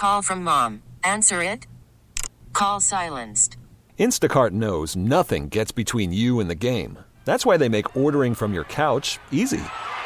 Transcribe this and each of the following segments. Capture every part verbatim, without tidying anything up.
call from mom. Answer it. Call silenced. Instacart knows nothing gets between you and the game. That's why they make ordering from your couch easy.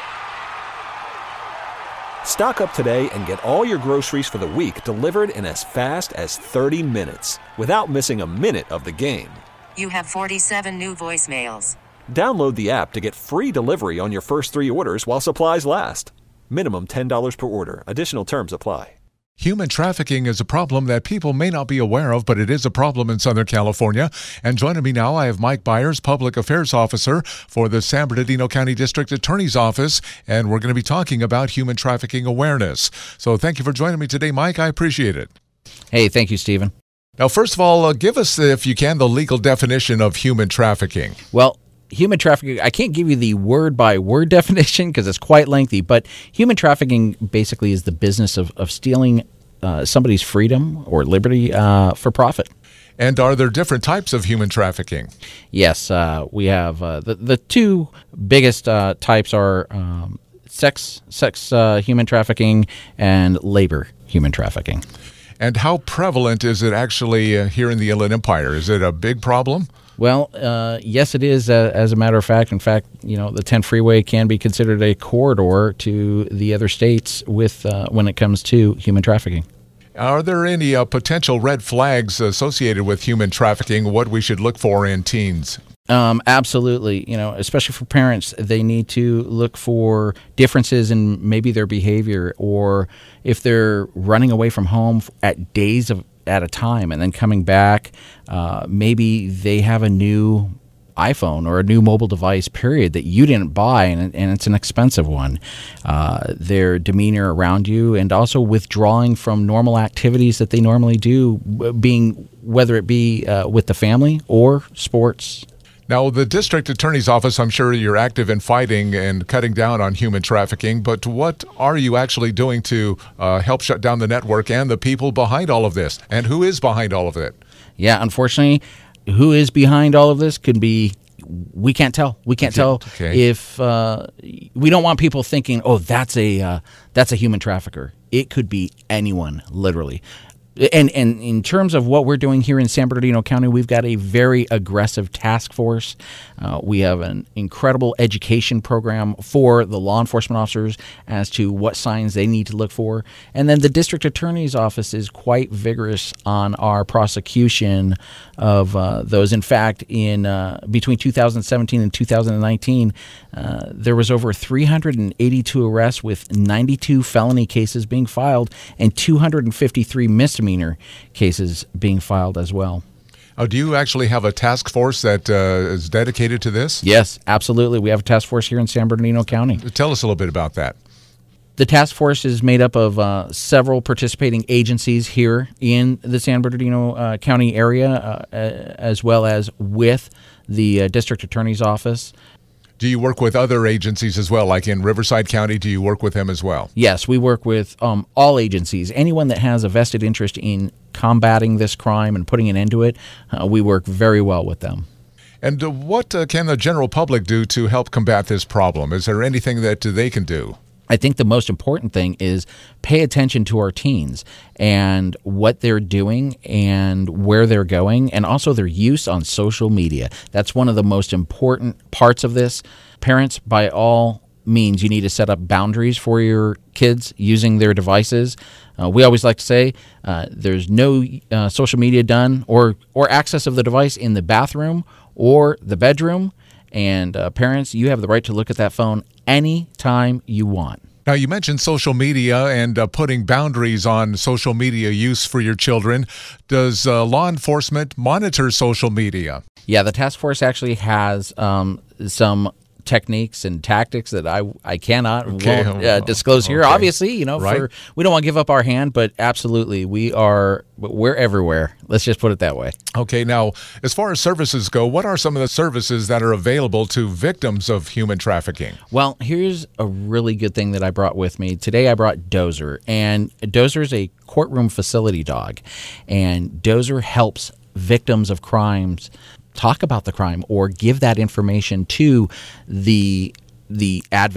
Stock up today and get all your groceries for the week delivered in as fast as thirty minutes without missing a minute of the game. You have forty-seven new voicemails. Download the app to get free delivery on your first three orders while supplies last. Minimum ten dollars per order. Additional terms apply. Human trafficking is a problem that people may not be aware of, but it is a problem in Southern California. And joining me now, I have Mike Byers, Public Affairs Officer for the San Bernardino County District Attorney's Office, and we're going to be talking about human trafficking awareness. So thank you for joining me today, Mike. I appreciate it. Hey, thank you, Stephen. Now, first of all, uh, give us, if you can, the legal definition of human trafficking. Well, human trafficking, I can't give you the word-by-word definition because it's quite lengthy, but human trafficking basically is the business of, of stealing uh, somebody's freedom or liberty uh, for profit. And are there different types of human trafficking? Yes, uh, we have uh, the, the two biggest uh, types are um, sex, sex uh, human trafficking and labor human trafficking. And how prevalent is it actually uh, here in the Inland Empire? Is it a big problem? Well, uh, yes, it is, uh, as a matter of fact. In fact, you know, the ten freeway can be considered a corridor to the other states with uh, when it comes to human trafficking. Are there any uh, potential red flags associated with human trafficking, what we should look for in teens? Um, absolutely. You know, especially for parents, they need to look for differences in maybe their behavior, or if they're running away from home at days of at a time and then coming back, uh, maybe they have a new iPhone or a new mobile device, period, that you didn't buy, and, and it's an expensive one. Uh, their demeanor around you, and also withdrawing from normal activities that they normally do, being whether it be uh, with the family or sports. Now, the district attorney's office, I'm sure you're active in fighting and cutting down on human trafficking, but what are you actually doing to uh, help shut down the network and the people behind all of this? And who is behind all of it? Yeah, unfortunately, who is behind all of this could be, we can't tell. We can't tell okay. if, uh, we don't want people thinking, oh, that's a, uh, that's a human trafficker. It could be anyone, literally. And and in terms of what we're doing here in San Bernardino County, we've got a very aggressive task force. Uh, we have an incredible education program for the law enforcement officers as to what signs they need to look for. And then the district attorney's office is quite vigorous on our prosecution of uh, those. In fact, in uh, between two thousand seventeen and two thousand nineteen, uh, there was over three hundred eighty-two arrests with ninety-two felony cases being filed and two hundred fifty-three misdemeanor cases being filed as well. Oh, do you actually have a task force that uh, is dedicated to this? Yes, absolutely. We have a task force here in San Bernardino County. Tell us a little bit about that. The task force is made up of uh, several participating agencies here in the San Bernardino uh, County area, uh, as well as with the uh, district attorney's office. Do you work with other agencies as well, like in Riverside County? Do you work with them as well? Yes, we work with um, all agencies. Anyone that has a vested interest in combating this crime and putting an end to it, uh, we work very well with them. And uh, what uh, can the general public do to help combat this problem? Is there anything that uh, they can do? I think the most important thing is pay attention to our teens and what they're doing and where they're going, and also their use on social media. That's one of the most important parts of this. Parents, by all means, you need to set up boundaries for your kids using their devices. Uh, we always like to say uh, there's no uh, social media done or, or access of the device in the bathroom or the bedroom. And uh, parents, you have the right to look at that phone anytime you want. Now, you mentioned social media and uh, putting boundaries on social media use for your children. Does uh, law enforcement monitor social media? Yeah, the task force actually has um, some techniques and tactics that I I cannot okay. won't uh, disclose here. Okay. Obviously, you know, right. for, we don't want to give up our hand, but absolutely, we are we're everywhere. Let's just put it that way. Okay. Now, as far as services go, what are some of the services that are available to victims of human trafficking? Well, here's a really good thing that I brought with me today. I brought Dozer, and Dozer is a courtroom facility dog, and Dozer helps victims of crimes talk about the crime or give that information to the the advocate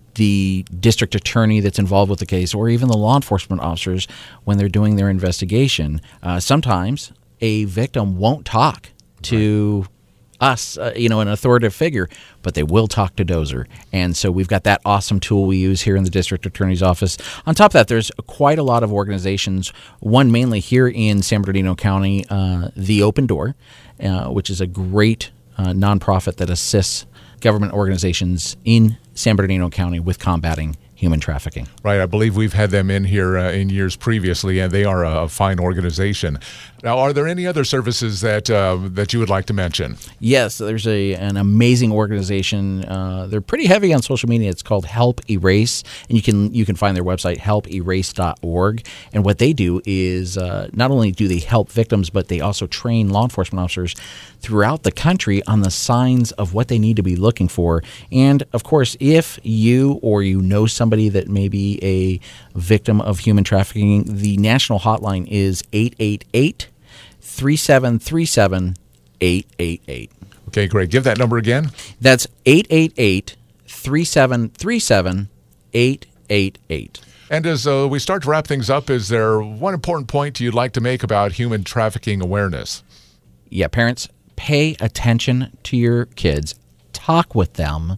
the district attorney that's involved with the case, or even the law enforcement officers when they're doing their investigation. Uh, sometimes a victim won't talk to us, uh, you know, an authoritative figure, but they will talk to Dozer. And so we've got that awesome tool we use here in the district attorney's office. On top of that, there's quite a lot of organizations, one mainly here in San Bernardino County, uh, The Open Door, uh, which is a great uh, nonprofit that assists government organizations in San Bernardino County with combating human trafficking. Right. I believe we've had them in here uh, in years previously, and they are a, a fine organization. Now, are there any other services that uh, that you would like to mention? Yes, there's a an amazing organization. Uh, they're pretty heavy on social media. It's called Help Erase, and you can you can find their website, help erase dot org. And what they do is uh, not only do they help victims, but they also train law enforcement officers throughout the country on the signs of what they need to be looking for. And of course, if you or you know somebody that may be a victim of human trafficking, the national hotline is eight eight eight, three seven three seven, eight eight eight. Okay, great. Give that number again. That's eight eight eight, three seven three seven, eight eight eight. And as uh, we start to wrap things up, is there one important point you'd like to make about human trafficking awareness? Yeah, parents, pay attention to your kids. Talk with them,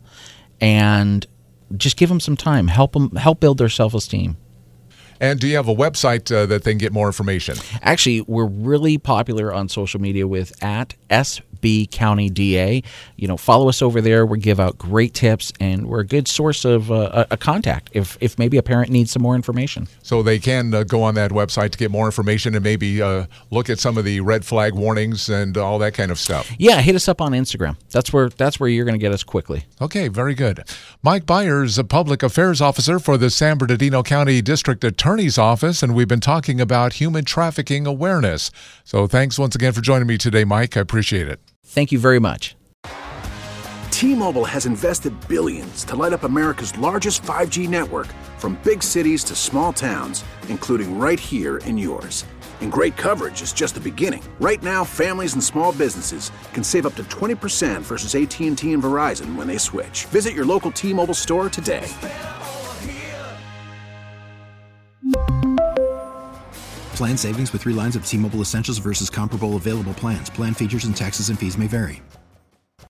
and just give them some time. Help them, help build their self-esteem. And do you have a website uh, that they can get more information? Actually, we're really popular on social media with at S B County D A. You know, follow us over there. We give out great tips, and we're a good source of uh, a contact if, if maybe a parent needs some more information. So they can uh, go on that website to get more information and maybe uh, look at some of the red flag warnings and all that kind of stuff. Yeah, hit us up on Instagram. That's where that's where you're going to get us quickly. Okay, very good. Mike Byers, a public affairs officer for the San Bernardino County District Attorney's Office, and we've been talking about human trafficking awareness. So thanks once again for joining me today, Mike. I appreciate it. Thank you very much. T-Mobile has invested billions to light up America's largest five G network, from big cities to small towns, including right here in yours. And great coverage is just the beginning. Right now, families and small businesses can save up to twenty percent versus A T and T and Verizon when they switch. Visit your local T-Mobile store today. Plan savings with three lines of T-Mobile Essentials versus comparable available plans. Plan features and taxes and fees may vary.